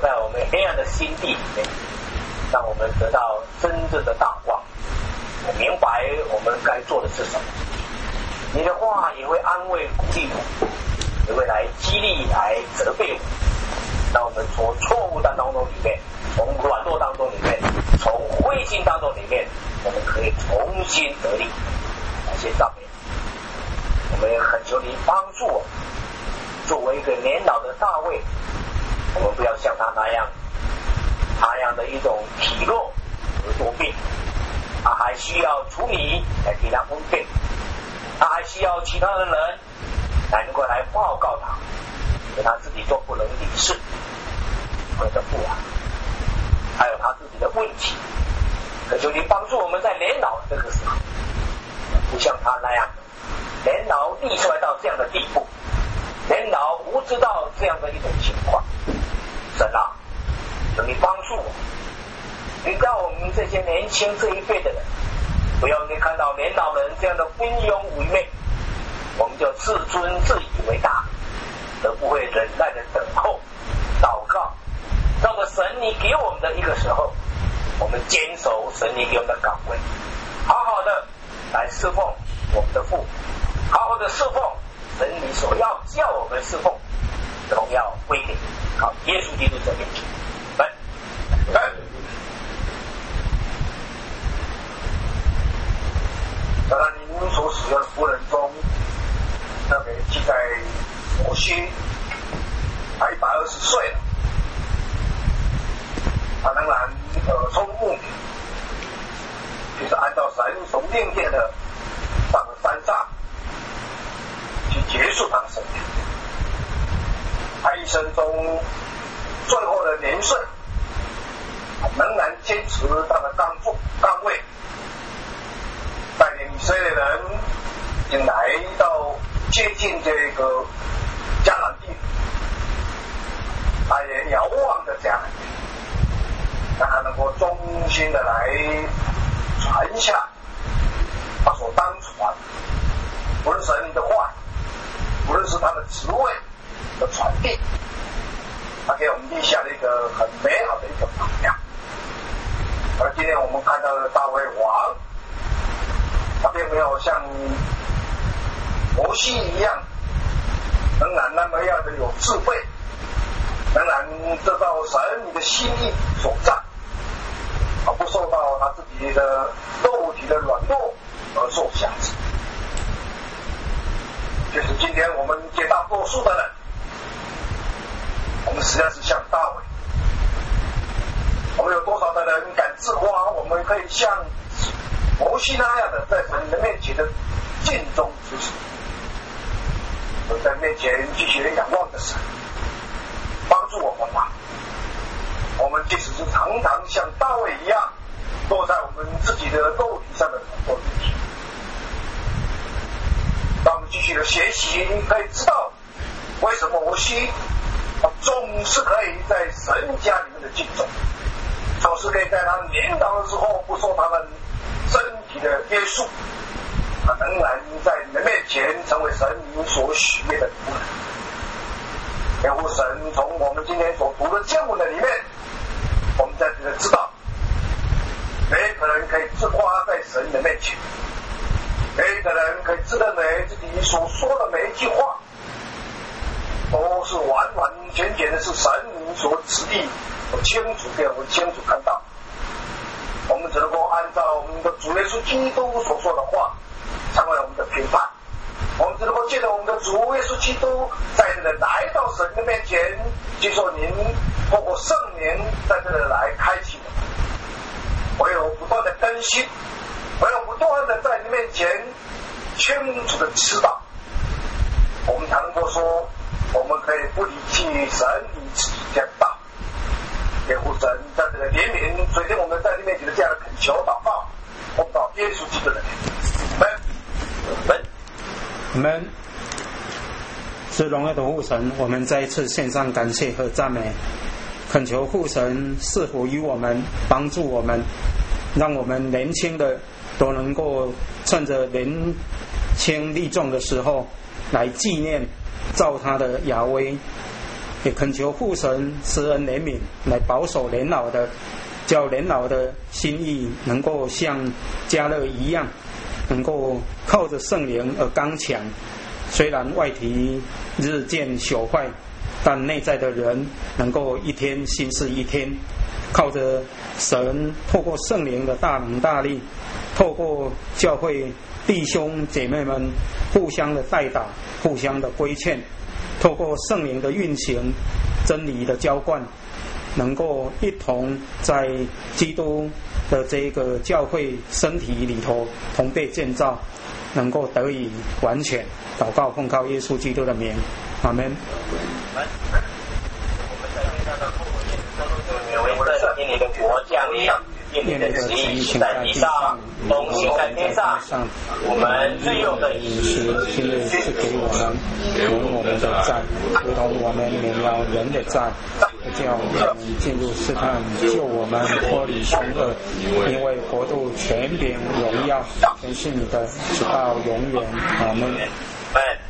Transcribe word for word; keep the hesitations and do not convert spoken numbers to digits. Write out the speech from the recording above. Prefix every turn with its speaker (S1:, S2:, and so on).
S1: 在我们黑暗的心地里面，让我们得到真正的大光，明白我们该做的是什么。你的话也会安慰鼓励我，也会来激励来责备我，让我们从错误当中里面，从软弱当中里面，从灰心当中里面，我们可以重新得力。感谢赞美，我们也恳求你帮助我，作为一个年老的大卫，我们不要像他那样他样的一种体弱而多病，他还需要处理来替他分辨，他还需要其他的人来能够来报告他，因为他自己做不能理事，或者不啊，还有他自己的问题。恳求你帮助我们在年老这个时候，不像他那样年老立出来到这样的地步，年老无知道这样的一种情况。神啊，求你帮助我，你让我们这些年轻这一辈的人，不要你看到年老人这样的昏庸愚昧，我们就自尊自以为大，而不会忍耐的等候祷告，照着神你给我们的一个时候，我们坚守神你给我们的岗位，好好的来侍奉我们的父，好好的侍奉神你所要叫我们侍奉，荣耀归给靠耶稣基督的名。来来当然您所使用的仆人中，特别记载摩西他一百二十岁了，他仍然耳聪目明，就是按照神所命定的上了山上去结束他的生命。他一生中最后的年岁，仍然坚持他的岗位岗位，带领以色列人已经来到接近这个迦南地，他也遥望着迦南地，让他能够忠心的来传下他所当传，无论神的话，无论是他的职位的传递，他给我们立下了一个很美好的一个榜样。而今天我们看到的大卫王，他并没有像摩西一样，仍然那么样的有智慧，仍然得到神你的心意所在，而不受到他自己的肉体的软弱而受辖制。就是今天我们绝大多数的人，我们实际上是像大卫，我们有多少的人敢自夸我们可以像摩西那样的在神的面前的尽忠职守，我在面前继续仰望的神帮助我们吧。我们即使是常常像大卫一样落在我们自己的肉体上的很多问题，当我们继续的学习，可以知道为什么摩西他总是可以在神家里面的敬重，总是可以在他年老的时候不受他们身体的约束，他仍然在你的面前成为神你所许愿的仆人。然后神从我们今天所读的经文的里面，我们在这里知道，每一个人可以自夸在神的面前，每一个人可以自认为自己所说的每一句话都是完完全全的是神你所指定，我清楚给我们清楚看到。我们只能够按照我们的主耶稣基督所说的话成为我们的评判，我们只能够借着我们的主耶稣基督在这里来到神的面前，接受您透过圣灵在这里来开启我们，唯有不断的更新，唯有不断的在你面前清楚的知道，我们才能够说我们可以不离弃神你自己讲道。耶稣神在这个怜悯垂听我们在你面前的这样的恳求祷告，奉到耶稣基督的名，阿门。
S2: 阿门。是荣耀的父神，我们再一次献上感谢和赞美，恳求父神赐福于我们，帮助我们，让我们年轻的都能够趁着年轻力壮的时候来纪念造他的雅威， 也恳求父神施恩怜悯，来保守年老的，叫年老的心意能够像迦勒一样，能够靠着圣灵而刚强。虽然外体日渐朽坏，但内在的人能够一天新似一天，靠着神透过圣灵的大能大力，透过教会弟兄姐妹们互相的代祷，互相的规劝，透过圣灵的运行，真理的浇灌，能够一同在基督的这个教会身体里头同被建造，能够得以完全。祷告奉靠耶稣基督的名，阿们。
S1: 因你的国降临，因你的旨意行在地上，同行在天上。我们日用的饮食，今日赐给我们，免我们的债，如同我们免了人的债，不叫我们进入试探，救我们脱离凶恶。因为国度、权柄、荣耀，全是你的，直到永远。阿们。